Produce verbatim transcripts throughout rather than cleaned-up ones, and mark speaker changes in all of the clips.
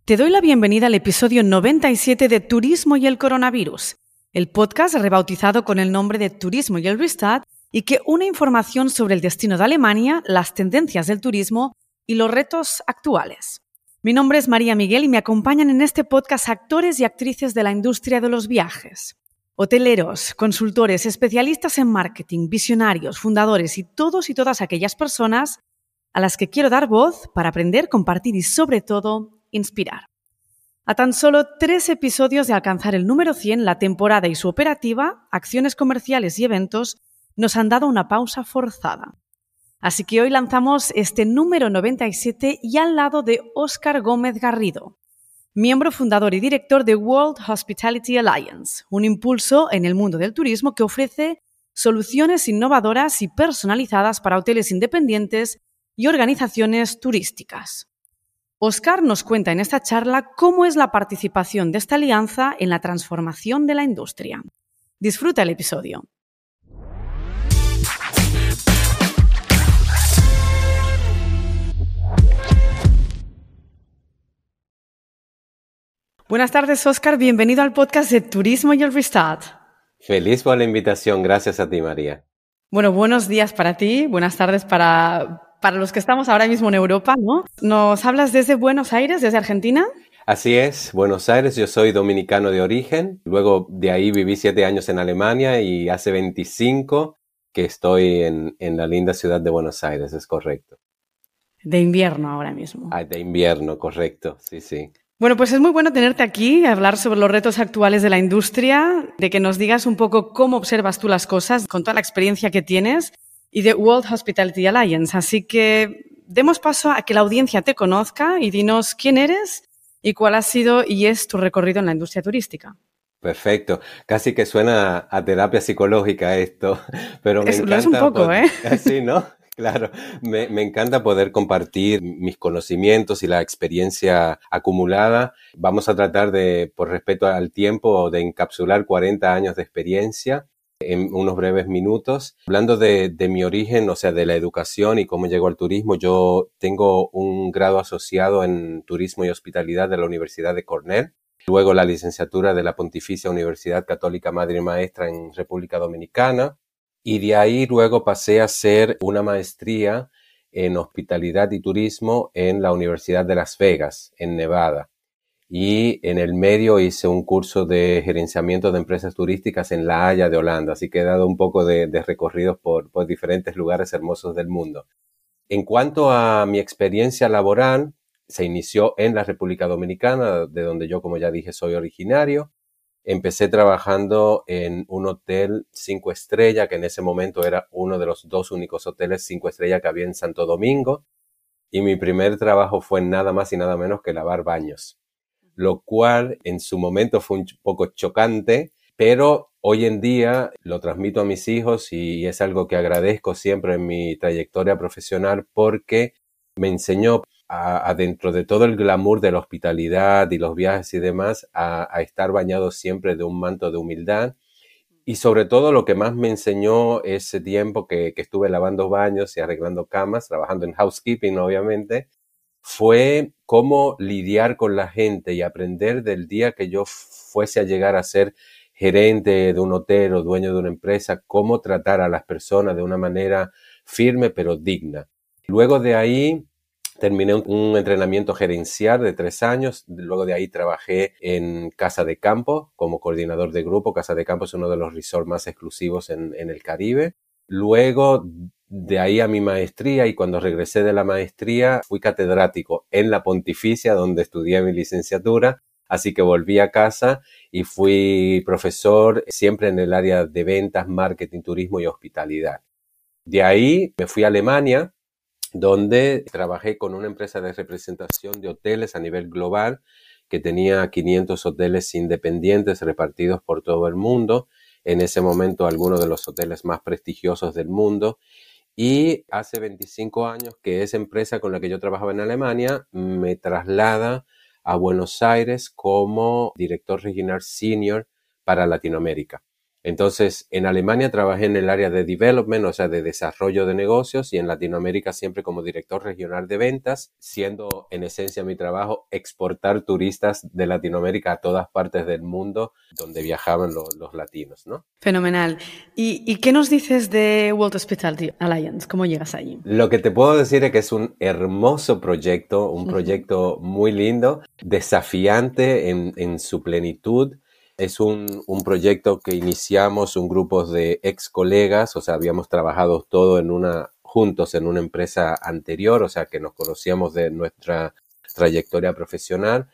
Speaker 1: Te doy la bienvenida al episodio noventa y siete de Turismo y el Coronavirus, el podcast rebautizado con el nombre de Turismo y el Restart y que une información sobre el destino de Alemania, las tendencias del turismo y los retos actuales. Mi nombre es María Miguel y me acompañan en este podcast actores y actrices de la industria de los viajes. Hoteleros, consultores, especialistas en marketing, visionarios, fundadores y todos y todas aquellas personas a las que quiero dar voz para aprender, compartir y sobre todo inspirar. A tan solo tres episodios de alcanzar el número cien, la temporada y su operativa, acciones comerciales y eventos nos han dado una pausa forzada. Así que hoy lanzamos este número noventa y siete y al lado de Óscar Gómez Garrido, miembro fundador y director de World Hospitality Alliance, un impulso en el mundo del turismo que ofrece soluciones innovadoras y personalizadas para hoteles independientes y organizaciones turísticas. Óscar nos cuenta en esta charla cómo es la participación de esta alianza en la transformación de la industria. Disfruta el episodio. Buenas tardes, Óscar. Bienvenido al podcast de Turismo y el Restart.
Speaker 2: Feliz por la invitación. Gracias a ti, María.
Speaker 1: Bueno, buenos días para ti. Buenas tardes para... Para los que estamos ahora mismo en Europa, ¿no? ¿Nos hablas desde Buenos Aires, desde Argentina?
Speaker 2: Así es, Buenos Aires. Yo soy dominicano de origen. Luego de ahí viví siete años en Alemania y hace veinticinco que estoy en, en la linda ciudad de Buenos Aires, es correcto.
Speaker 1: De invierno ahora mismo.
Speaker 2: Ah, de invierno, correcto, sí, sí.
Speaker 1: Bueno, pues es muy bueno tenerte aquí, hablar sobre los retos actuales de la industria, de que nos digas un poco cómo observas tú las cosas con toda la experiencia que tienes y de World Hospitality Alliance. Así que demos paso a que la audiencia te conozca y dinos quién eres y cuál ha sido y es tu recorrido en la industria turística.
Speaker 2: Perfecto. Casi que suena a terapia psicológica esto, pero me
Speaker 1: es,
Speaker 2: encanta...
Speaker 1: Lo es un poco,
Speaker 2: poder...
Speaker 1: ¿eh?
Speaker 2: Sí, ¿no? Claro, me, me encanta poder compartir mis conocimientos y la experiencia acumulada. Vamos a tratar de, por respeto al tiempo, de encapsular cuarenta años de experiencia en unos breves minutos. Hablando de, de mi origen, o sea, de la educación y cómo llegó al turismo, yo tengo un grado asociado en Turismo y Hospitalidad de la Universidad de Cornell, luego la licenciatura de la Pontificia Universidad Católica Madre y Maestra en República Dominicana, y de ahí luego pasé a hacer una maestría en Hospitalidad y Turismo en la Universidad de Las Vegas, en Nevada. Y en el medio hice un curso de gerenciamiento de empresas turísticas en La Haya de Holanda, así que he dado un poco de, de recorridos por, por diferentes lugares hermosos del mundo. En cuanto a mi experiencia laboral, se inició en la República Dominicana, de donde yo, como ya dije, soy originario. Empecé trabajando en un hotel cinco estrellas, que en ese momento era uno de los dos únicos hoteles cinco estrellas que había en Santo Domingo, y mi primer trabajo fue nada más y nada menos que lavar baños, lo cual en su momento fue un poco chocante, pero hoy en día lo transmito a mis hijos y es algo que agradezco siempre en mi trayectoria profesional porque me enseñó a, a dentro de todo el glamour de la hospitalidad y los viajes y demás, a, a estar bañado siempre de un manto de humildad. Y sobre todo lo que más me enseñó ese tiempo que, que estuve lavando baños y arreglando camas, trabajando en housekeeping obviamente, fue cómo lidiar con la gente y aprender del día que yo fuese a llegar a ser gerente de un hotel o dueño de una empresa, cómo tratar a las personas de una manera firme pero digna. Luego de ahí terminé un, un entrenamiento gerencial de tres años, luego de ahí trabajé en Casa de Campo como coordinador de grupo. Casa de Campo es uno de los resorts más exclusivos en, en el Caribe. Luego de ahí a mi maestría, y cuando regresé de la maestría fui catedrático en la Pontificia donde estudié mi licenciatura, así que volví a casa y fui profesor siempre en el área de ventas, marketing, turismo y hospitalidad. De ahí me fui a Alemania, donde trabajé con una empresa de representación de hoteles a nivel global que tenía quinientos hoteles independientes repartidos por todo el mundo, en ese momento algunos de los hoteles más prestigiosos del mundo. Y hace veinticinco años que esa empresa con la que yo trabajaba en Alemania me traslada a Buenos Aires como director regional senior para Latinoamérica. Entonces, en Alemania trabajé en el área de development, o sea, de desarrollo de negocios, y en Latinoamérica siempre como director regional de ventas, siendo en esencia mi trabajo exportar turistas de Latinoamérica a todas partes del mundo donde viajaban lo, los latinos, ¿no?
Speaker 1: Fenomenal. ¿Y, ¿Y qué nos dices de World Hospitality Alliance? ¿Cómo llegas allí?
Speaker 2: Lo que te puedo decir es que es un hermoso proyecto, un proyecto muy lindo, desafiante en, en su plenitud. Es un, un proyecto que iniciamos un grupo de ex colegas, o sea, habíamos trabajado todo en una, juntos en una empresa anterior, o sea, que nos conocíamos de nuestra trayectoria profesional,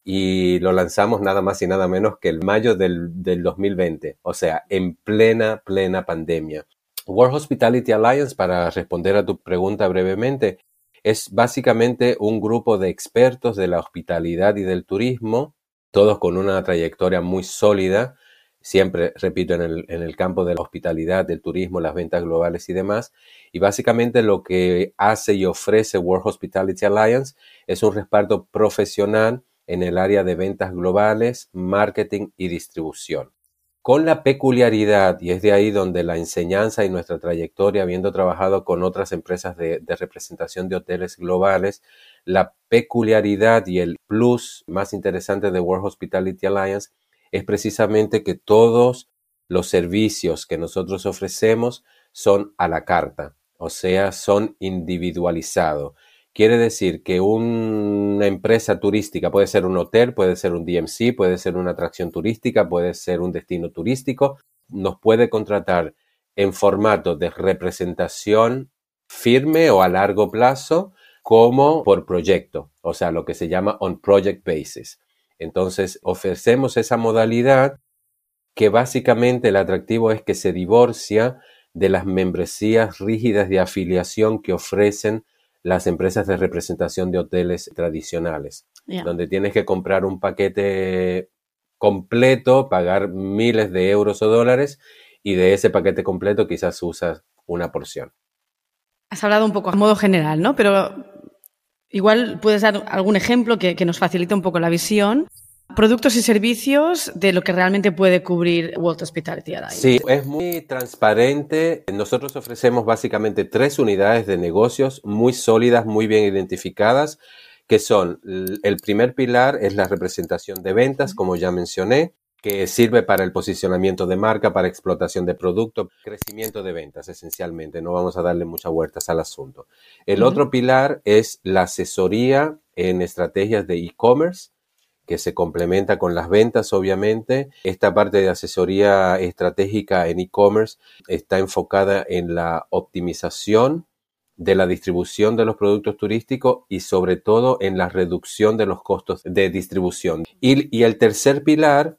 Speaker 2: y lo lanzamos nada más y nada menos que el mayo del, del dos mil veinte, o sea, en plena, plena pandemia. World Hospitality Alliance, para responder a tu pregunta brevemente, es básicamente un grupo de expertos de la hospitalidad y del turismo, todos con una trayectoria muy sólida, siempre, repito, en el, en el campo de la hospitalidad, del turismo, las ventas globales y demás. Y básicamente lo que hace y ofrece World Hospitality Alliance es un respaldo profesional en el área de ventas globales, marketing y distribución. Con la peculiaridad, y es de ahí donde la enseñanza y nuestra trayectoria, habiendo trabajado con otras empresas de, de representación de hoteles globales, la peculiaridad y el plus más interesante de World Hospitality Alliance es precisamente que todos los servicios que nosotros ofrecemos son a la carta, o sea, son individualizados. Quiere decir que una empresa turística puede ser un hotel, puede ser un D M C, puede ser una atracción turística, puede ser un destino turístico, nos puede contratar en formato de representación firme o a largo plazo, como por proyecto, o sea, lo que se llama on project basis. Entonces, ofrecemos esa modalidad que básicamente el atractivo es que se divorcia de las membresías rígidas de afiliación que ofrecen las empresas de representación de hoteles tradicionales, yeah. donde tienes que comprar un paquete completo, pagar miles de euros o dólares, y de ese paquete completo quizás usas una porción.
Speaker 1: Has hablado un poco a modo general, ¿no? Pero igual puedes dar algún ejemplo que, que nos facilite un poco la visión. Productos y servicios de lo que realmente puede cubrir World Hospitality Alliance.
Speaker 2: Sí, es muy transparente. Nosotros ofrecemos básicamente tres unidades de negocios muy sólidas, muy bien identificadas, que son, el primer pilar es la representación de ventas, como ya mencioné, que sirve para el posicionamiento de marca, para explotación de producto, crecimiento de ventas esencialmente. No vamos a darle muchas vueltas al asunto. El uh-huh. otro pilar es la asesoría en estrategias de e-commerce, que se complementa con las ventas, obviamente. Esta parte de asesoría estratégica en e-commerce está enfocada en la optimización de la distribución de los productos turísticos y sobre todo en la reducción de los costos de distribución. Y, y el tercer pilar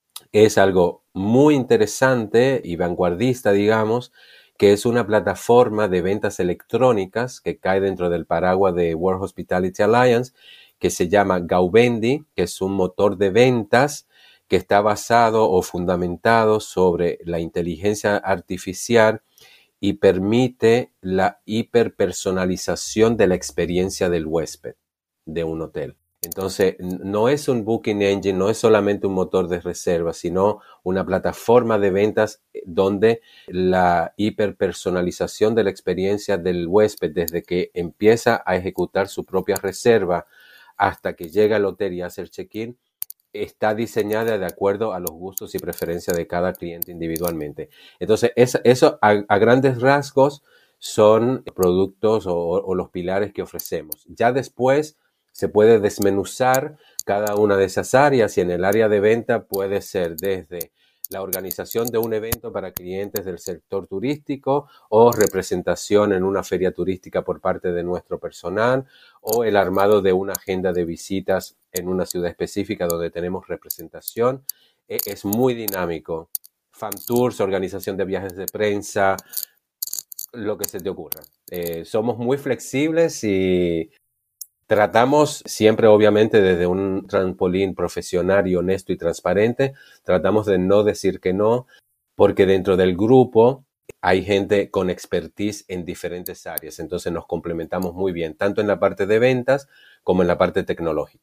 Speaker 2: es algo muy interesante y vanguardista, digamos, que es una plataforma de ventas electrónicas que cae dentro del paraguas de World Hospitality Alliance, que se llama Gauvendi, que es un motor de ventas que está basado o fundamentado sobre la inteligencia artificial y permite la hiperpersonalización de la experiencia del huésped de un hotel. Entonces, no es un booking engine, no es solamente un motor de reserva, sino una plataforma de ventas donde la hiperpersonalización de la experiencia del huésped, desde que empieza a ejecutar su propia reserva hasta que llega al hotel y hace el check-in, está diseñada de acuerdo a los gustos y preferencias de cada cliente individualmente. Entonces, eso, eso a, a grandes rasgos son productos o, o los pilares que ofrecemos. Ya después se puede desmenuzar cada una de esas áreas, y en el área de venta puede ser desde la organización de un evento para clientes del sector turístico o representación en una feria turística por parte de nuestro personal, o el armado de una agenda de visitas en una ciudad específica donde tenemos representación. Es muy dinámico. Fan tours, organización de viajes de prensa, lo que se te ocurra. Eh, somos muy flexibles y tratamos siempre, obviamente, desde un trampolín profesional y honesto y transparente, tratamos de no decir que no, porque dentro del grupo hay gente con expertise en diferentes áreas, entonces nos complementamos muy bien, tanto en la parte de ventas como en la parte tecnológica.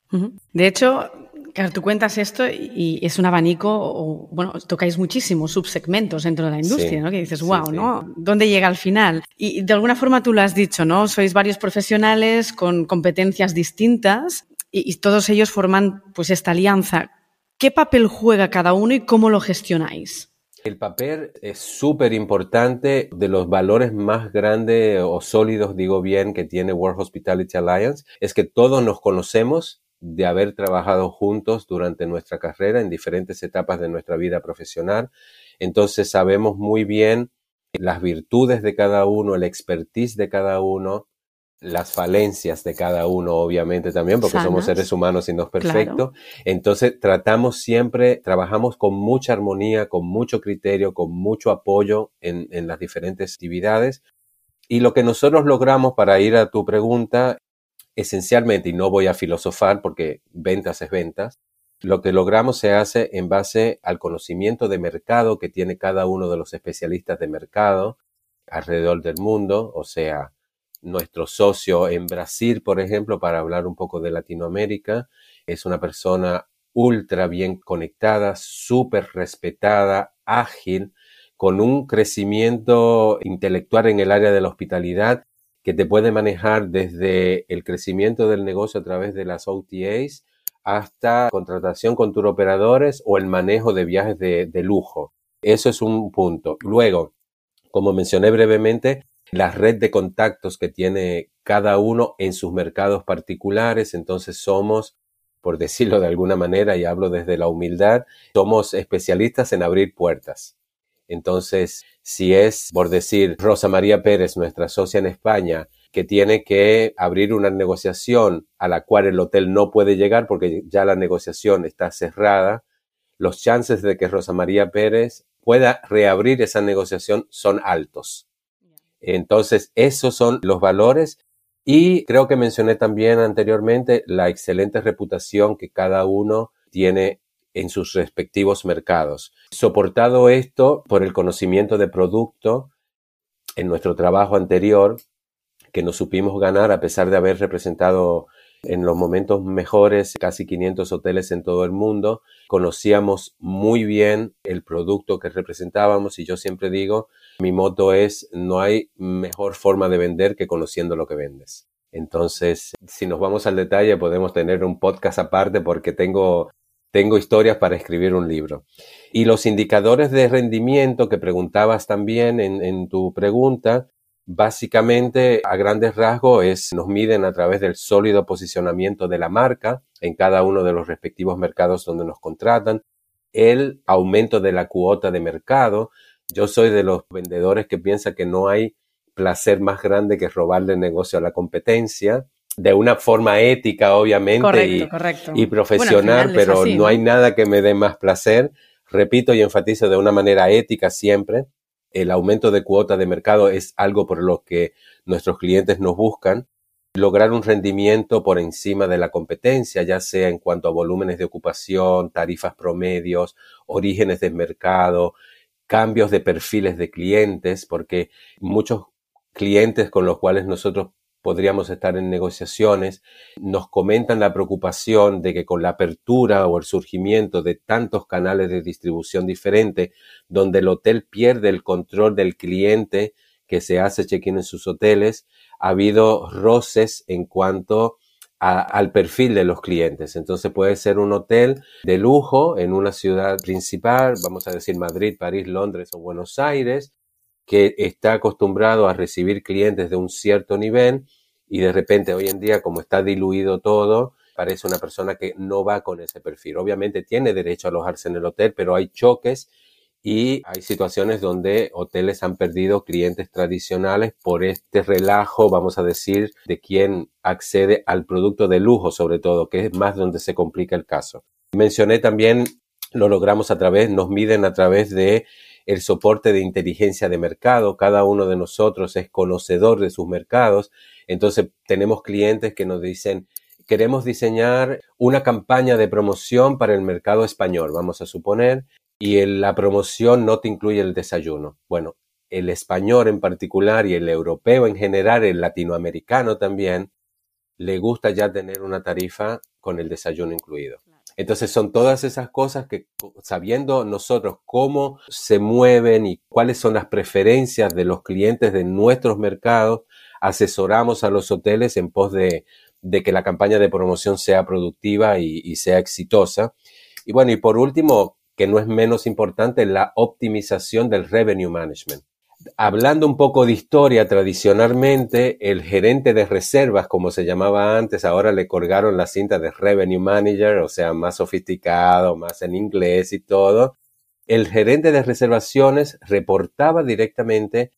Speaker 1: Uh-huh. De hecho, claro, tú cuentas esto y es un abanico, o, bueno, tocáis muchísimos subsegmentos dentro de la industria,
Speaker 2: Sí,
Speaker 1: ¿no? Que dices,
Speaker 2: sí,
Speaker 1: wow,
Speaker 2: sí.
Speaker 1: ¿no? ¿Dónde llega al final? Y de alguna forma tú lo has dicho, ¿no? Sois varios profesionales con competencias distintas y, y todos ellos forman pues esta alianza. ¿Qué papel juega cada uno y cómo lo gestionáis?
Speaker 2: El papel es súper importante, de los valores más grandes o sólidos, digo bien, que tiene World Hospitality Alliance, es que todos nos conocemos de haber trabajado juntos durante nuestra carrera en diferentes etapas de nuestra vida profesional. Entonces sabemos muy bien las virtudes de cada uno, el expertise de cada uno, las falencias de cada uno, obviamente también, porque somos
Speaker 1: Sanas,
Speaker 2: seres humanos y no es perfecto.
Speaker 1: claro.
Speaker 2: Entonces tratamos siempre, trabajamos con mucha armonía, con mucho criterio, con mucho apoyo en, en las diferentes actividades. Y lo que nosotros logramos, para ir a tu pregunta, esencialmente, y no voy a filosofar porque ventas es ventas, lo que logramos se hace en base al conocimiento de mercado que tiene cada uno de los especialistas de mercado alrededor del mundo. O sea, nuestro socio en Brasil, por ejemplo, para hablar un poco de Latinoamérica, es una persona ultra bien conectada, súper respetada, ágil, con un crecimiento intelectual en el área de la hospitalidad que te puede manejar desde el crecimiento del negocio a través de las O T As hasta contratación con tour operadores o el manejo de viajes de, de lujo. Eso es un punto. Luego, como mencioné brevemente, la red de contactos que tiene cada uno en sus mercados particulares. Entonces somos, por decirlo de alguna manera, y hablo desde la humildad, somos especialistas en abrir puertas. Entonces, si es, por decir, Rosa María Pérez, nuestra socia en España, que tiene que abrir una negociación a la cual el hotel no puede llegar porque ya la negociación está cerrada, los chances de que Rosa María Pérez pueda reabrir esa negociación son altos. Entonces, esos son los valores. Y creo que mencioné también anteriormente la excelente reputación que cada uno tiene en sus respectivos mercados. Soportado esto por el conocimiento de producto en nuestro trabajo anterior, que nos supimos ganar a pesar de haber representado en los momentos mejores casi quinientos hoteles en todo el mundo, conocíamos muy bien el producto que representábamos y yo siempre digo, mi moto es, no hay mejor forma de vender que conociendo lo que vendes. Entonces, si nos vamos al detalle, podemos tener un podcast aparte porque tengo, tengo historias para escribir un libro. Y los indicadores de rendimiento que preguntabas también en, en tu pregunta, básicamente, a grandes rasgos, es, nos miden a través del sólido posicionamiento de la marca en cada uno de los respectivos mercados donde nos contratan, el aumento de la cuota de mercado. Yo soy de los vendedores que piensa que no hay placer más grande que robarle negocio a la competencia, de una forma ética, obviamente,
Speaker 1: Correcto,
Speaker 2: y,
Speaker 1: correcto.
Speaker 2: y profesional,
Speaker 1: Bueno, al final
Speaker 2: pero
Speaker 1: es así,
Speaker 2: no,
Speaker 1: ¿no?
Speaker 2: hay nada que me dé más placer. Repito y enfatizo de una manera ética siempre. El aumento de cuota de mercado es algo por lo que nuestros clientes nos buscan. Lograr un rendimiento por encima de la competencia, ya sea en cuanto a volúmenes de ocupación, tarifas promedios, orígenes del mercado, cambios de perfiles de clientes, porque muchos clientes con los cuales nosotros podríamos estar en negociaciones nos comentan la preocupación de que con la apertura o el surgimiento de tantos canales de distribución diferentes, donde el hotel pierde el control del cliente que se hace check-in en sus hoteles, ha habido roces en cuanto a, al perfil de los clientes. Entonces puede ser un hotel de lujo en una ciudad principal, vamos a decir Madrid, París, Londres o Buenos Aires, que está acostumbrado a recibir clientes de un cierto nivel y de repente hoy en día, como está diluido todo, parece una persona que no va con ese perfil. Obviamente tiene derecho a alojarse en el hotel, pero hay choques y hay situaciones donde hoteles han perdido clientes tradicionales por este relajo, vamos a decir, de quien accede al producto de lujo, sobre todo, que es más donde se complica el caso. Mencioné también, lo logramos a través, nos miden a través de el soporte de inteligencia de mercado. Cada uno de nosotros es conocedor de sus mercados. Entonces tenemos clientes que nos dicen, queremos diseñar una campaña de promoción para el mercado español, vamos a suponer, y en la promoción no te incluye el desayuno. Bueno, el español en particular y el europeo en general, el latinoamericano también, le gusta ya tener una tarifa con el desayuno incluido. Entonces son todas esas cosas que, sabiendo nosotros cómo se mueven y cuáles son las preferencias de los clientes de nuestros mercados, asesoramos a los hoteles en pos de, de que la campaña de promoción sea productiva y, y sea exitosa. Y bueno, y por último, que no es menos importante, la optimización del revenue management. Hablando un poco de historia, tradicionalmente el gerente de reservas, como se llamaba antes, ahora le colgaron la cinta de Revenue Manager, o sea, más sofisticado, más en inglés y todo. El gerente de reservaciones reportaba directamente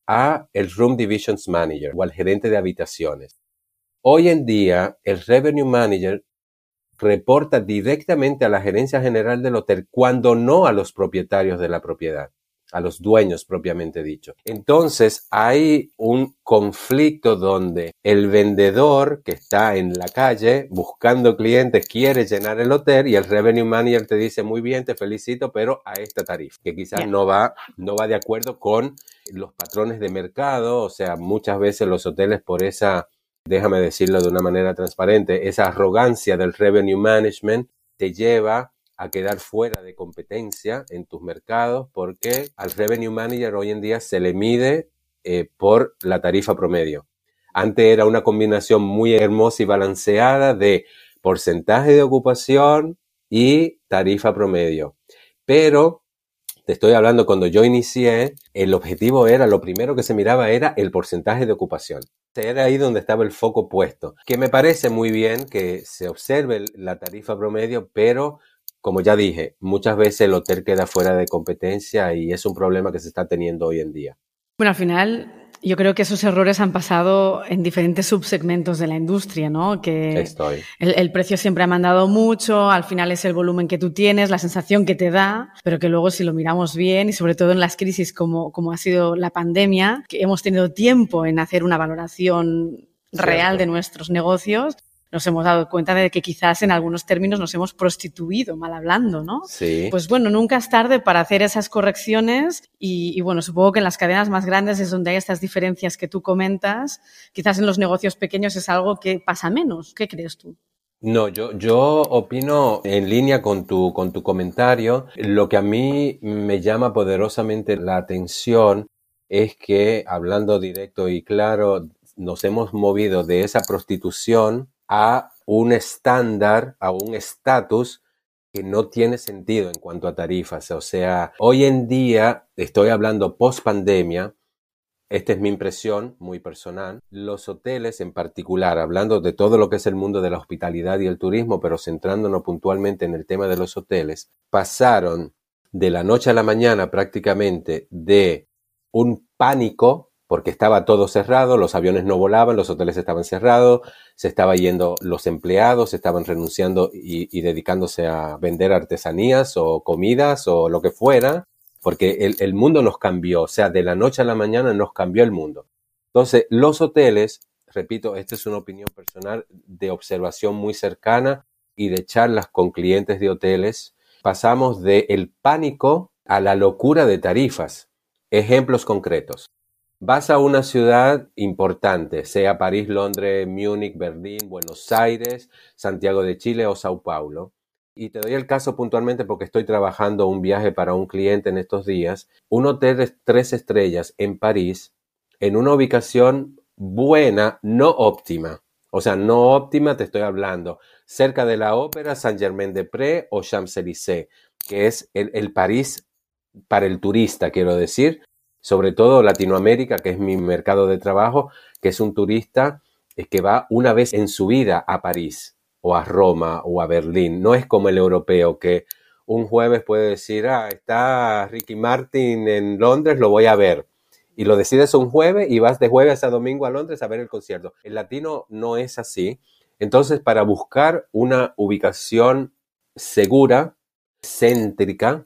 Speaker 2: a el Room Divisions Manager o al gerente de habitaciones. Hoy en día, el Revenue Manager reporta directamente a la gerencia general del hotel, cuando no a los propietarios de la propiedad, a los dueños propiamente dicho. Entonces hay un conflicto donde el vendedor que está en la calle buscando clientes quiere llenar el hotel y el revenue manager te dice muy bien, te felicito, pero a esta tarifa, que quizás yeah. no va, no va de acuerdo con los patrones de mercado. O sea, muchas veces los hoteles por esa, déjame decirlo de una manera transparente, esa arrogancia del revenue management te lleva a quedar fuera de competencia en tus mercados, porque al revenue manager hoy en día se le mide eh, por la tarifa promedio. Antes era una combinación muy hermosa y balanceada de porcentaje de ocupación y tarifa promedio. Pero te estoy hablando, cuando yo inicié, el objetivo era, lo primero que se miraba era el porcentaje de ocupación. Era ahí donde estaba el foco puesto. Que me parece muy bien que se observe la tarifa promedio, pero como ya dije, muchas veces el hotel queda fuera de competencia y es un problema que se está teniendo hoy en día.
Speaker 1: Bueno, al final yo creo que esos errores han pasado en diferentes subsegmentos de la industria, ¿no? Que
Speaker 2: Estoy.
Speaker 1: El, el precio siempre ha mandado mucho, al final es el volumen que tú tienes, la sensación que te da, pero que luego si lo miramos bien y sobre todo en las crisis como, como ha sido la pandemia, que hemos tenido tiempo en hacer una valoración real
Speaker 2: Cierto.
Speaker 1: de nuestros negocios, nos hemos dado cuenta de que quizás en algunos términos nos hemos prostituido, mal hablando, ¿no?
Speaker 2: Sí.
Speaker 1: Pues bueno, nunca es tarde para hacer esas correcciones y, y bueno, supongo que en las cadenas más grandes es donde hay estas diferencias que tú comentas. Quizás en los negocios pequeños es algo que pasa menos. ¿Qué crees tú?
Speaker 2: No, yo, yo opino en línea con tu, con tu comentario. Lo que a mí me llama poderosamente la atención es que, hablando directo y claro, nos hemos movido de esa prostitución a un estándar, a un estatus que no tiene sentido en cuanto a tarifas. O sea, hoy en día, estoy hablando post pandemia, esta es mi impresión muy personal, los hoteles en particular, hablando de todo lo que es el mundo de la hospitalidad y el turismo, pero centrándonos puntualmente en el tema de los hoteles, pasaron de la noche a la mañana prácticamente de un pánico, porque estaba todo cerrado, los aviones no volaban, los hoteles estaban cerrados, se estaban yendo los empleados, estaban renunciando y, y dedicándose a vender artesanías o comidas o lo que fuera, porque el, el mundo nos cambió, o sea, de la noche a la mañana nos cambió el mundo. Entonces, los hoteles, repito, esta es una opinión personal de observación muy cercana y de charlas con clientes de hoteles, pasamos del pánico a la locura de tarifas. Ejemplos concretos. Vas a una ciudad importante, sea París, Londres, Múnich, Berlín, Buenos Aires, Santiago de Chile o Sao Paulo. Y te doy el caso puntualmente porque estoy trabajando un viaje para un cliente en estos días. Un hotel de tres estrellas en París, en una ubicación buena, no óptima. O sea, no óptima, te estoy hablando cerca de la ópera, Saint-Germain-des-Prés o Champs-Élysées, que es el, el París para el turista, quiero decir. Sobre todo Latinoamérica, que es mi mercado de trabajo, que es un turista que va una vez en su vida a París o a Roma o a Berlín. No es como el europeo que un jueves puede decir, ah, está Ricky Martin en Londres, lo voy a ver. Y lo decides un jueves y vas de jueves a domingo a Londres a ver el concierto. El latino no es así. Entonces, para buscar una ubicación segura, céntrica,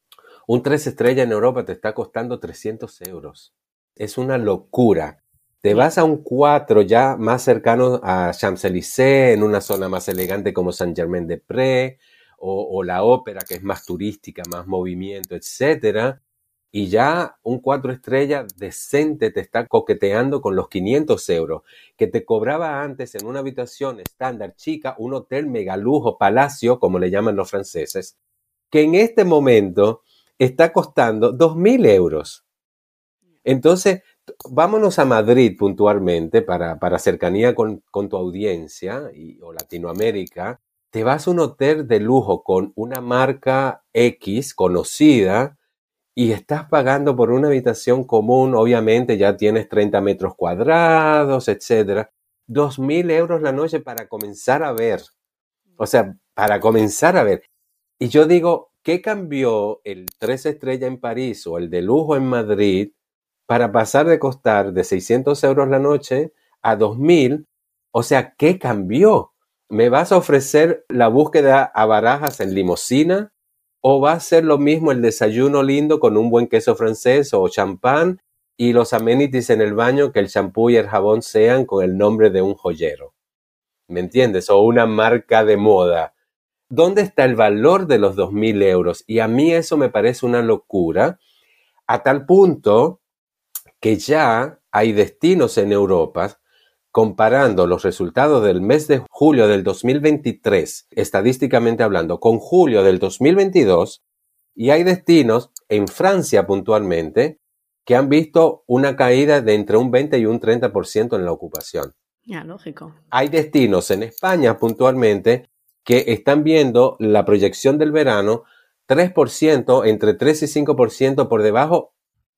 Speaker 2: un tres estrellas en Europa te está costando trescientos euros. Es una locura. Te vas a un cuatro ya más cercano a Champs-Élysées, en una zona más elegante como Saint-Germain-des-Prés, o, o la ópera, que es más turística, más movimiento, etcétera. Y ya un cuatro estrellas decente te está coqueteando con los quinientos euros, que te cobraba antes en una habitación estándar chica, un hotel megalujo, palacio, como le llaman los franceses, que en este momento está costando dos mil euros. Entonces, vámonos a Madrid puntualmente para, para cercanía con, con tu audiencia y, o Latinoamérica. Te vas a un hotel de lujo con una marca X conocida y estás pagando por una habitación común, obviamente ya tienes treinta metros cuadrados, etcétera. Dos mil euros la noche para comenzar a ver. O sea, para comenzar a ver. Y yo digo, ¿qué cambió el tres estrellas en París o el de lujo en Madrid para pasar de costar de seiscientos euros la noche a dos mil? O sea, ¿qué cambió? ¿Me vas a ofrecer la búsqueda a Barajas en limusina? ¿O va a ser lo mismo el desayuno lindo con un buen queso francés o champán y los amenities en el baño, que el champú y el jabón sean con el nombre de un joyero? ¿Me entiendes? O una marca de moda. ¿Dónde está el valor de los dos mil euros? Y a mí eso me parece una locura, a tal punto que ya hay destinos en Europa, comparando los resultados del mes de julio del dos mil veintitrés, estadísticamente hablando, con julio del dos mil veintidós, y hay destinos en Francia puntualmente que han visto una caída de entre un veinte y un treinta por ciento en la ocupación.
Speaker 1: Ya, lógico.
Speaker 2: Hay destinos en España puntualmente que están viendo la proyección del verano tres por ciento, entre tres y cinco por ciento por debajo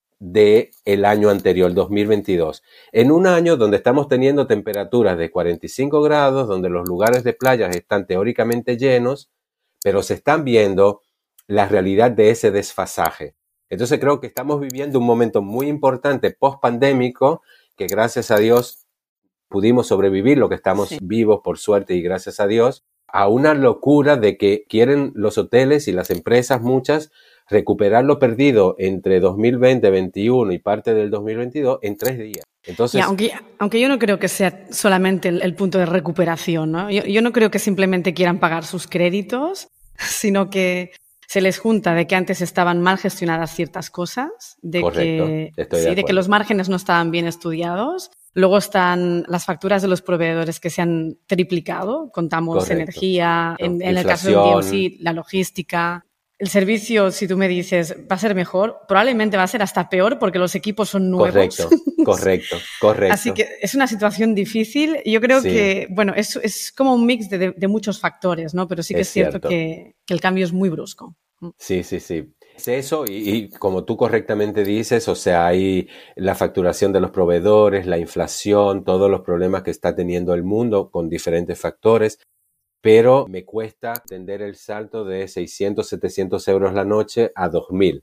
Speaker 2: del año anterior, dos mil veintidós. En un año donde estamos teniendo temperaturas de cuarenta y cinco grados, donde los lugares de playas están teóricamente llenos, pero se están viendo la realidad de ese desfasaje. Entonces creo que estamos viviendo un momento muy importante post-pandémico, que gracias a Dios pudimos sobrevivir, lo que estamos sí. vivos por suerte y gracias a Dios, a una locura de que quieren los hoteles y las empresas, muchas, recuperar lo perdido entre dos mil veinte, veintiuno y parte del dos mil veintidós en tres días. Entonces,
Speaker 1: y aunque, aunque yo no creo que sea solamente el, el punto de recuperación, ¿no? Yo, yo no creo que simplemente quieran pagar sus créditos, sino que se les junta de que antes estaban mal gestionadas ciertas cosas, de,
Speaker 2: correcto,
Speaker 1: que,
Speaker 2: estoy
Speaker 1: sí,
Speaker 2: de,
Speaker 1: de que los márgenes no estaban bien estudiados. Luego están las facturas de los proveedores que se han triplicado. Contamos correcto. Energía, en, en el caso del D M C, la logística. El servicio, si tú me dices, va a ser mejor, probablemente va a ser hasta peor porque los equipos son nuevos.
Speaker 2: Correcto, correcto, correcto.
Speaker 1: Así que es una situación difícil. Yo creo sí. que, bueno, es, es como un mix de, de muchos factores, ¿no? Pero sí que es, es cierto que, que el cambio es muy brusco.
Speaker 2: Sí, sí, sí. Es eso y, y como tú correctamente dices, o sea, hay la facturación de los proveedores, la inflación, todos los problemas que está teniendo el mundo con diferentes factores, pero me cuesta tender el salto de seiscientos, setecientos euros la noche a dos mil.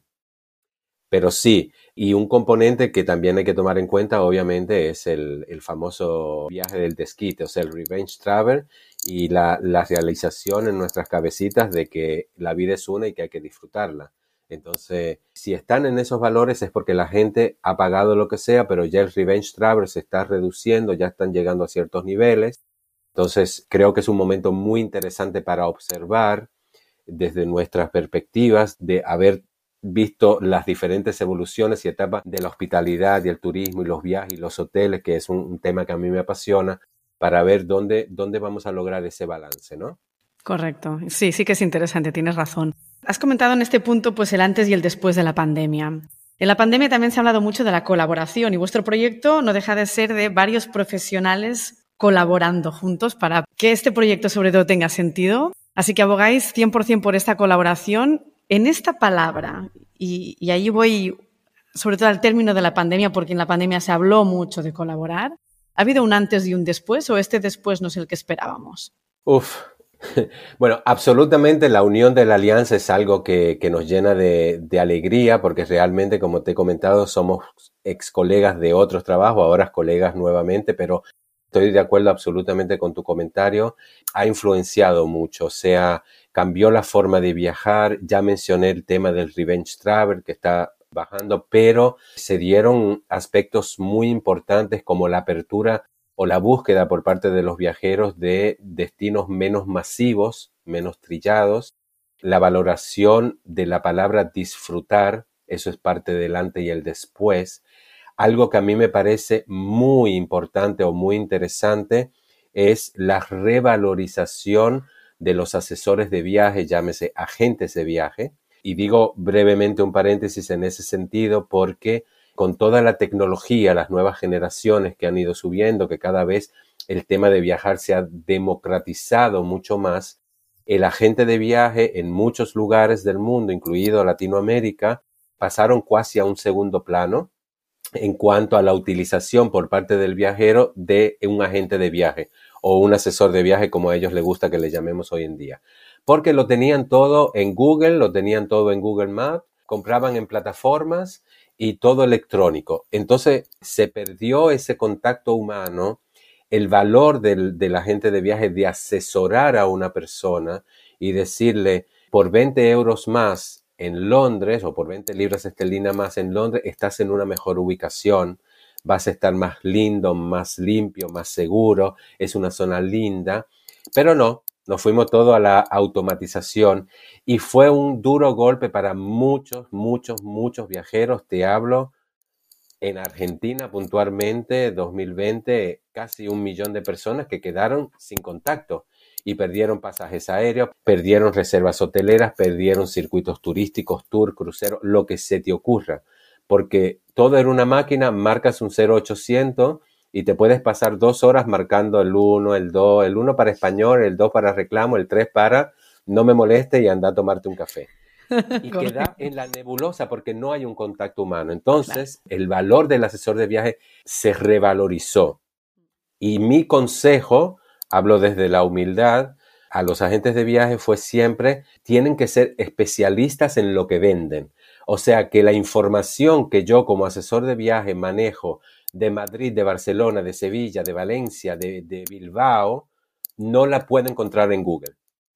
Speaker 2: Pero sí, y un componente que también hay que tomar en cuenta, obviamente, es el, el famoso viaje del desquite, o sea, el revenge travel y la, la realización en nuestras cabecitas de que la vida es una y que hay que disfrutarla. Entonces, si están en esos valores es porque la gente ha pagado lo que sea, pero ya el revenge travel se está reduciendo, ya están llegando a ciertos niveles. Entonces, creo que es un momento muy interesante para observar desde nuestras perspectivas de haber visto las diferentes evoluciones y etapas de la hospitalidad y el turismo y los viajes y los hoteles, que es un, un tema que a mí me apasiona, para ver dónde, dónde vamos a lograr ese balance, ¿no?
Speaker 1: Correcto. Sí, sí que es interesante, tienes razón. Has comentado en este punto pues el antes y el después de la pandemia. En la pandemia también se ha hablado mucho de la colaboración y vuestro proyecto no deja de ser de varios profesionales colaborando juntos para que este proyecto sobre todo tenga sentido. Así que abogáis cien por ciento por esta colaboración. En esta palabra, y, y ahí voy sobre todo al término de la pandemia, porque en la pandemia se habló mucho de colaborar, ¿ha habido un antes y un después o este después no es el que esperábamos?
Speaker 2: Uf, bueno, absolutamente la unión de la alianza es algo que, que nos llena de, de alegría, porque realmente, como te he comentado, somos ex colegas de otros trabajos, ahora colegas nuevamente, pero estoy de acuerdo absolutamente con tu comentario. Ha influenciado mucho, o sea, cambió la forma de viajar. Ya mencioné el tema del revenge travel que está bajando, pero se dieron aspectos muy importantes como la apertura o la búsqueda por parte de los viajeros de destinos menos masivos, menos trillados, la valoración de la palabra disfrutar eso es parte del antes y el después. Algo que a mí me parece muy importante o muy interesante es la revalorización de los asesores de viaje, llámese agentes de viaje. Y digo brevemente un paréntesis en ese sentido porque con toda la tecnología, las nuevas generaciones que han ido subiendo, que cada vez el tema de viajar se ha democratizado mucho más, el agente de viaje en muchos lugares del mundo, incluido Latinoamérica, pasaron casi a un segundo plano en cuanto a la utilización por parte del viajero de un agente de viaje o un asesor de viaje, como a ellos les gusta que le llamemos hoy en día. Porque lo tenían todo en Google, lo tenían todo en Google Maps, compraban en plataformas y todo electrónico. Entonces se perdió ese contacto humano, el valor del, del agente de viaje de asesorar a una persona y decirle por veinte euros más en Londres o por veinte libras esterlinas más en Londres, estás en una mejor ubicación, vas a estar más lindo, más limpio, más seguro, es una zona linda, pero no, nos fuimos todo a la automatización y fue un duro golpe para muchos, muchos, muchos viajeros. Te hablo en Argentina puntualmente, dos mil veinte, casi un millón de personas que quedaron sin contacto y perdieron pasajes aéreos, perdieron reservas hoteleras, perdieron circuitos turísticos, tour, cruceros, lo que se te ocurra, porque todo era una máquina, marcas un cero ochocientos y te puedes pasar dos horas marcando el uno, el dos, el uno para español, el dos para reclamo, el tres para no me moleste y anda a tomarte un café. Y queda en la nebulosa porque no hay un contacto humano. Entonces, claro, el valor del asesor de viaje se revalorizó. Y mi consejo, hablo desde la humildad, a los agentes de viaje fue siempre, tienen que ser especialistas en lo que venden. O sea, que la información que yo como asesor de viaje manejo de Madrid, de Barcelona, de Sevilla, de Valencia, de, de Bilbao, no la puedo encontrar en Google.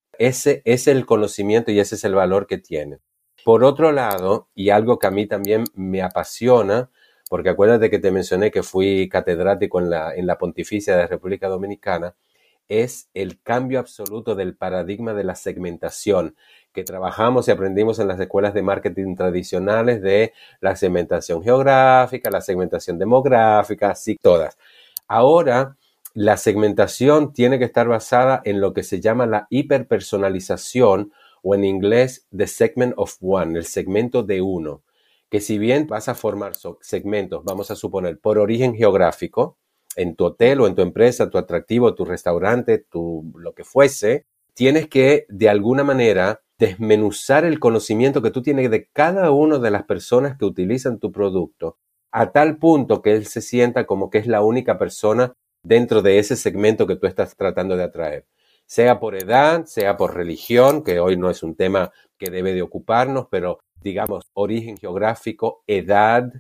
Speaker 2: Ese es el conocimiento y ese es el valor que tiene. Por otro lado, y algo que a mí también me apasiona, porque acuérdate que te mencioné que fui catedrático en la, en la Pontificia de la República Dominicana, es el cambio absoluto del paradigma de la segmentación que trabajamos y aprendimos en las escuelas de marketing tradicionales de la segmentación geográfica, la segmentación demográfica, sí, todas. Ahora, la segmentación tiene que estar basada en lo que se llama la hiperpersonalización o en inglés the segment of one, el segmento de uno, que si bien vas a formar segmentos, vamos a suponer, por origen geográfico, en tu hotel o en tu empresa, tu atractivo, tu restaurante, tu lo que fuese, tienes que de alguna manera desmenuzar el conocimiento que tú tienes de cada una de las personas que utilizan tu producto a tal punto que él se sienta como que es la única persona dentro de ese segmento que tú estás tratando de atraer, sea por edad, sea por religión, que hoy no es un tema que debe de ocuparnos, pero digamos origen geográfico, edad,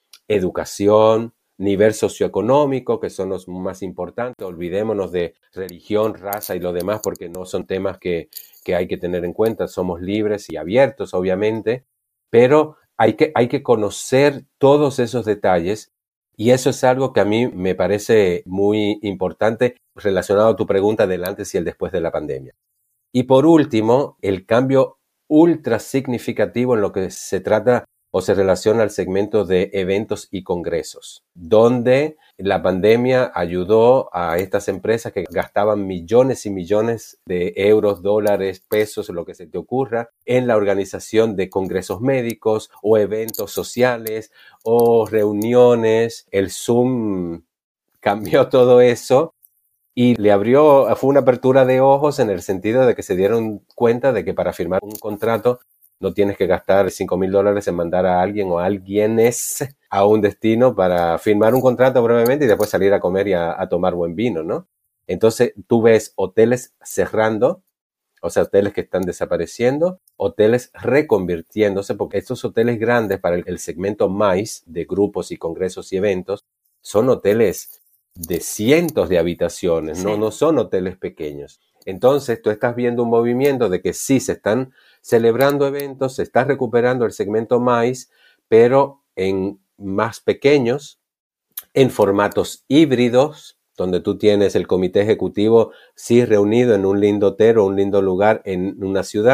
Speaker 2: educación, nivel socioeconómico, que son los más importantes. Olvidémonos de religión, raza y lo demás, porque no son temas que, que hay que tener en cuenta. Somos libres y abiertos, obviamente, pero hay que, hay que conocer todos esos detalles. Y eso es algo que a mí me parece muy importante relacionado a tu pregunta del antes y el después de la pandemia. Y por último, el cambio ultra significativo en lo que se trata o se relaciona al segmento de eventos y congresos, donde la pandemia ayudó a estas empresas que gastaban millones y millones de euros, dólares, pesos, lo que se te ocurra, en la organización de congresos médicos o eventos sociales o reuniones. El Zoom cambió todo eso y le abrió, fue una apertura de ojos en el sentido de que se dieron cuenta de que para firmar un contrato no tienes que gastar cinco mil dólares en mandar a alguien o a alguienes a un destino para firmar un contrato brevemente y después salir a comer y a, a tomar buen vino, ¿no? Entonces tú ves hoteles cerrando, o sea, hoteles que están desapareciendo, hoteles reconvirtiéndose, porque estos hoteles grandes para el, el segmento MICE de grupos y congresos y eventos son hoteles de cientos de habitaciones, sí. no, no son hoteles pequeños. Entonces tú estás viendo un movimiento de que sí se están celebrando eventos, se está recuperando el segmento MICE, pero en más pequeños, en formatos híbridos, donde tú tienes el comité ejecutivo sí reunido en un lindo hotel o un lindo lugar en una ciudad,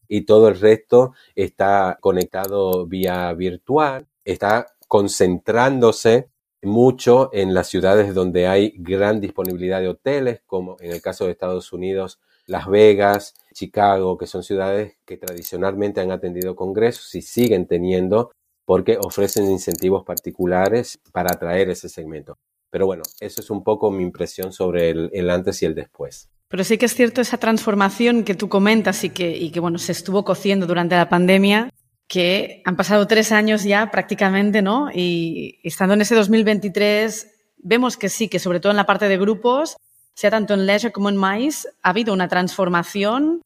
Speaker 2: y todo el resto está conectado vía virtual, está concentrándose mucho en las ciudades donde hay gran disponibilidad de hoteles, como en el caso de Estados Unidos, Las Vegas, Chicago, que son ciudades que tradicionalmente han atendido congresos y siguen teniendo porque ofrecen incentivos particulares para atraer ese segmento. Pero bueno, eso es un poco mi impresión sobre el, el antes y el después.
Speaker 1: Pero sí que es cierto esa transformación que tú comentas y que, y que bueno, se estuvo cociendo durante la pandemia, que han pasado tres años ya prácticamente, ¿no? Y estando en ese dos mil veintitrés, vemos que sí, que sobre todo en la parte de grupos, sea tanto en Leisure como en MICE, ha habido una transformación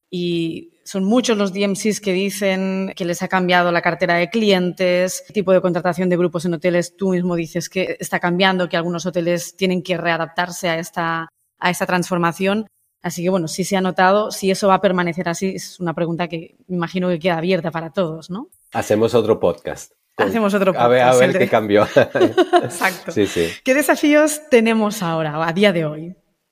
Speaker 1: y son muchos los D M Cs que dicen que les ha cambiado la cartera de clientes, el tipo de contratación de grupos en hoteles. Tú mismo dices que está cambiando, que algunos hoteles tienen que readaptarse a esta, a esta transformación. Así que, bueno, sí se ha notado. Si eso va a permanecer así, es una pregunta que me imagino que queda abierta para todos, ¿no?
Speaker 2: Hacemos otro podcast.
Speaker 1: Hacemos otro podcast.
Speaker 2: A ver, a ver
Speaker 1: de...
Speaker 2: qué cambió.
Speaker 1: Exacto.
Speaker 2: Sí, sí.
Speaker 1: ¿Qué desafíos tenemos ahora, a día de hoy?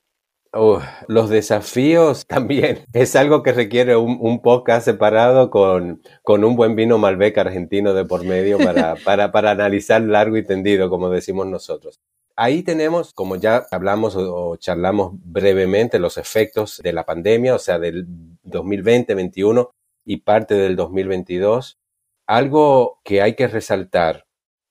Speaker 2: Uh, los desafíos también es algo que requiere un, un podcast separado con, con un buen vino Malbec argentino de por medio para, para, para analizar largo y tendido, como decimos nosotros. Ahí tenemos, como ya hablamos o, o charlamos brevemente, los efectos de la pandemia, o sea, del dos mil veinte, veintiuno y parte del dos mil veintidós. Algo que hay que resaltar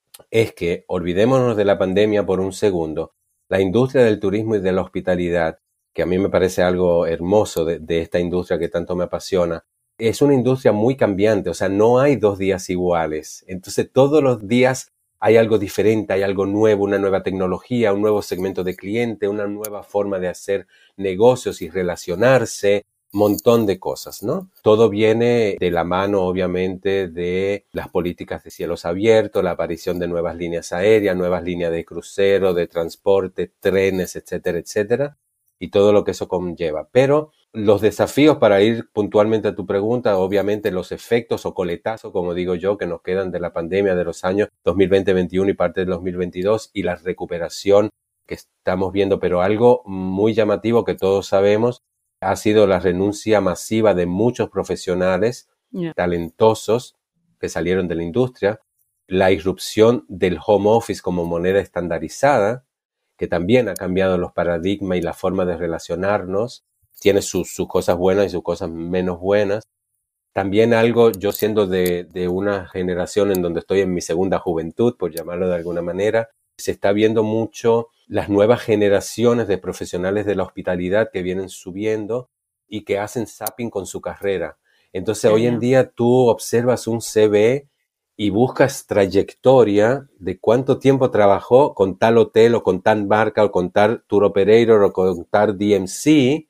Speaker 2: es que, olvidémonos de la pandemia por un segundo, la industria del turismo y de la hospitalidad, que a mí me parece algo hermoso de, de esta industria que tanto me apasiona, es una industria muy cambiante, o sea, no hay dos días iguales. Entonces, todos los días hay algo diferente, hay algo nuevo, una nueva tecnología, un nuevo segmento de cliente, una nueva forma de hacer negocios y relacionarse, montón de cosas, ¿no? Todo viene de la mano, obviamente, de las políticas de cielos abiertos, la aparición de nuevas líneas aéreas, nuevas líneas de crucero, de transporte, trenes, etcétera, etcétera, y todo lo que eso conlleva. Pero los desafíos, para ir puntualmente a tu pregunta, obviamente los efectos o coletazos, como digo yo, que nos quedan de la pandemia de los años dos mil veinte, veintiuno y parte del dos mil veintidós, y la recuperación que estamos viendo, pero algo muy llamativo que todos sabemos, ha sido la renuncia masiva de muchos profesionales yeah. talentosos que salieron de la industria, la irrupción del home office como moneda estandarizada, que también ha cambiado los paradigmas y la forma de relacionarnos, tiene sus, sus cosas buenas y sus cosas menos buenas. También algo, yo siendo de, de una generación en donde estoy en mi segunda juventud, por llamarlo de alguna manera, se está viendo mucho las nuevas generaciones de profesionales de la hospitalidad que vienen subiendo y que hacen zapping con su carrera. Entonces, hoy en día tú observas un C V y buscas trayectoria de cuánto tiempo trabajó con tal hotel o con tal marca o con tal tour operator o con tal D M C.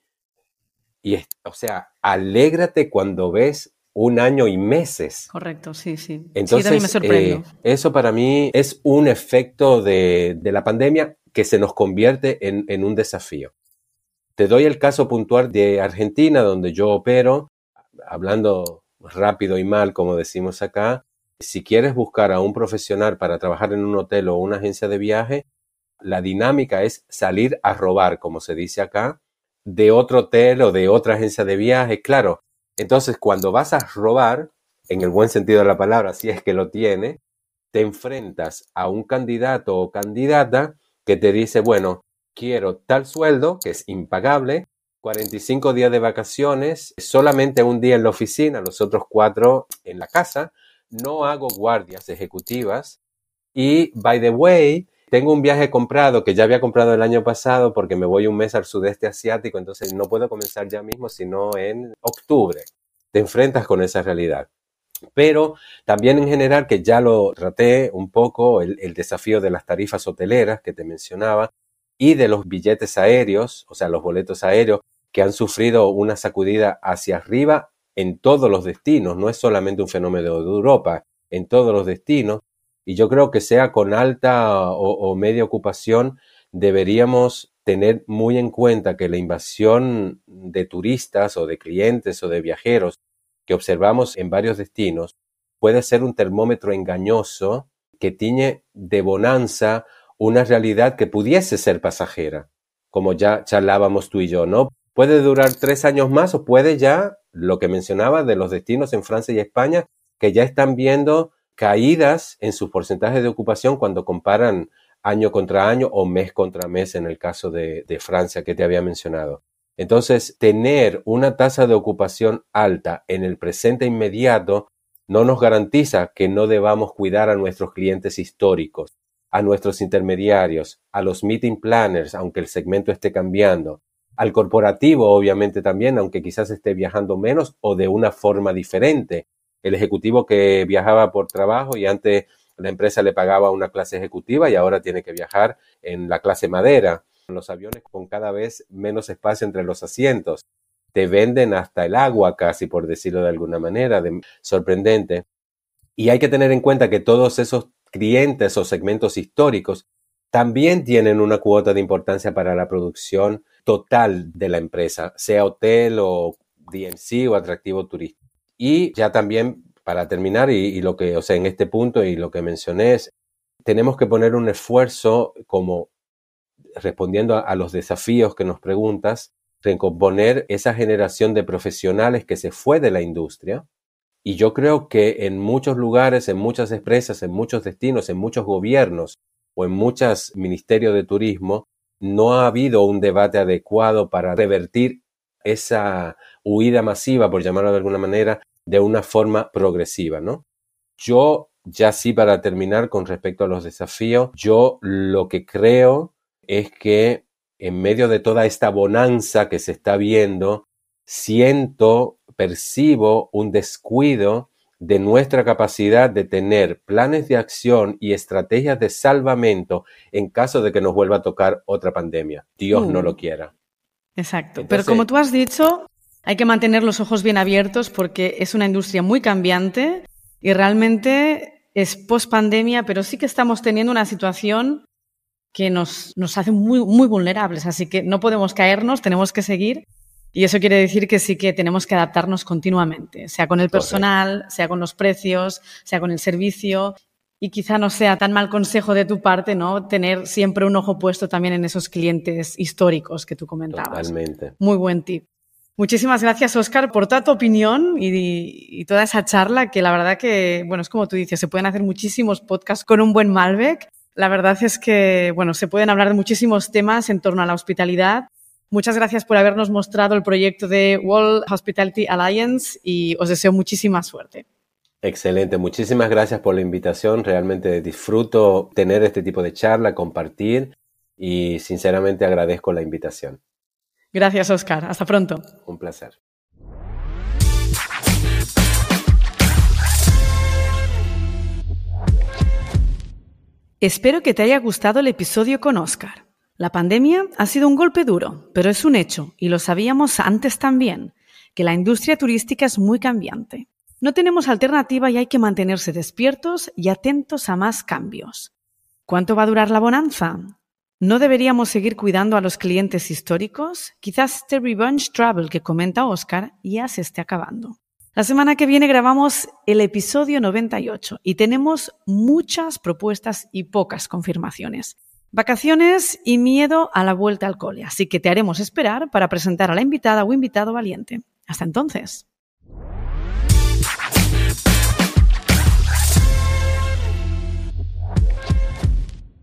Speaker 2: Y, o sea, alégrate cuando ves un año y meses.
Speaker 1: Correcto, sí, sí.
Speaker 2: Entonces,
Speaker 1: sí, también me sorprendo.
Speaker 2: Eh, eso para mí es un efecto de, de la pandemia que se nos convierte en, en un desafío. Te doy el caso puntual de Argentina, donde yo opero, hablando rápido y mal, como decimos acá. Si quieres buscar a un profesional para trabajar en un hotel o una agencia de viaje, la dinámica es salir a robar, como se dice acá, de otro hotel o de otra agencia de viaje. Claro, entonces cuando vas a robar, en el buen sentido de la palabra, si es que lo tiene, te enfrentas a un candidato o candidata que te dice, bueno, quiero tal sueldo, que es impagable, cuarenta y cinco días de vacaciones, solamente un día en la oficina, los otros cuatro en la casa, no hago guardias ejecutivas y, by the way, tengo un viaje comprado que ya había comprado el año pasado porque me voy un mes al sudeste asiático, entonces no puedo comenzar ya mismo sino en octubre. Te enfrentas con esa realidad. Pero también en general, que ya lo traté un poco, el, el desafío de las tarifas hoteleras que te mencionaba y de los billetes aéreos, o sea, los boletos aéreos que han sufrido una sacudida hacia arriba en todos los destinos, no es solamente un fenómeno de Europa, en todos los destinos. Y yo creo que sea con alta o, o media ocupación, deberíamos tener muy en cuenta que la invasión de turistas o de clientes o de viajeros que observamos en varios destinos puede ser un termómetro engañoso que tiñe de bonanza una realidad que pudiese ser pasajera, como ya charlábamos tú y yo, ¿no? Puede durar tres años más o puede ya lo que mencionaba de los destinos en Francia y España, que ya están viendo caídas en sus porcentajes de ocupación cuando comparan año contra año o mes contra mes en el caso de, de Francia que te había mencionado. Entonces, tener una tasa de ocupación alta en el presente inmediato no nos garantiza que no debamos cuidar a nuestros clientes históricos, a nuestros intermediarios, a los meeting planners, aunque el segmento esté cambiando, al corporativo, obviamente también, aunque quizás esté viajando menos o de una forma diferente. El ejecutivo que viajaba por trabajo y antes la empresa le pagaba una clase ejecutiva y ahora tiene que viajar en la clase madera. Los aviones con cada vez menos espacio entre los asientos. Te venden hasta el agua casi, por decirlo de alguna manera, de, sorprendente. Y hay que tener en cuenta que todos esos clientes o segmentos históricos también tienen una cuota de importancia para la producción total de la empresa, sea hotel o D M C o atractivo turístico. Y ya también, para terminar, y, y lo que, o sea, en este punto y lo que mencioné es, tenemos que poner un esfuerzo como respondiendo a, a los desafíos que nos preguntas, recomponer esa generación de profesionales que se fue de la industria. Y yo creo que en muchos lugares, en muchas empresas, en muchos destinos, en muchos gobiernos o en muchos ministerios de turismo, no ha habido un debate adecuado para revertir esa huida masiva, por llamarlo de alguna manera, de una forma progresiva, ¿no? Yo, ya sí para terminar con respecto a los desafíos, yo lo que creo es que en medio de toda esta bonanza que se está viendo, siento, percibo un descuido de nuestra capacidad de tener planes de acción y estrategias de salvamento en caso de que nos vuelva a tocar otra pandemia. Dios uh, no lo quiera.
Speaker 1: Exacto. Entonces, pero como tú has dicho, hay que mantener los ojos bien abiertos porque es una industria muy cambiante y realmente es post-pandemia, pero sí que estamos teniendo una situación que nos, nos hace muy, muy vulnerables. Así que no podemos caernos, tenemos que seguir. Y eso quiere decir que sí que tenemos que adaptarnos continuamente, sea con el personal, Correcto. sea con los precios, sea con el servicio. Y quizá no sea tan mal consejo de tu parte, ¿no? Tener siempre un ojo puesto también en esos clientes históricos que tú comentabas.
Speaker 2: Totalmente.
Speaker 1: Muy buen tip. Muchísimas gracias, Óscar, por toda tu opinión y, y toda esa charla que la verdad que, bueno, es como tú dices, se pueden hacer muchísimos podcasts con un buen Malbec. La verdad es que, bueno, se pueden hablar de muchísimos temas en torno a la hospitalidad. Muchas gracias por habernos mostrado el proyecto de World Hospitality Alliance y os deseo muchísima suerte.
Speaker 2: Excelente, muchísimas gracias por la invitación. Realmente disfruto tener este tipo de charla, compartir y sinceramente agradezco la invitación.
Speaker 1: Gracias, Óscar. Hasta pronto.
Speaker 2: Un placer.
Speaker 1: Espero que te haya gustado el episodio con Óscar. La pandemia ha sido un golpe duro, pero es un hecho, y lo sabíamos antes también, que la industria turística es muy cambiante. No tenemos alternativa y hay que mantenerse despiertos y atentos a más cambios. ¿Cuánto va a durar la bonanza? ¿No deberíamos seguir cuidando a los clientes históricos? Quizás este revenge travel que comenta Óscar ya se esté acabando. La semana que viene grabamos el episodio noventa y ocho y tenemos muchas propuestas y pocas confirmaciones. Vacaciones y miedo a la vuelta al cole, así que te haremos esperar para presentar a la invitada o invitado valiente. Hasta entonces.